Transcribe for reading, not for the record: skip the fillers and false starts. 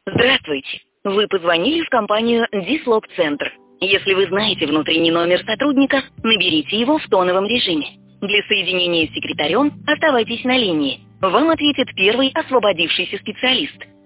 Здравствуйте. Вы позвонили в компанию Дислок-центр. Если вы знаете внутренний номер сотрудника, наберите его в тоновом режиме. Для соединения с секретарем оставайтесь на линии. Вам ответит первый освободившийся специалист.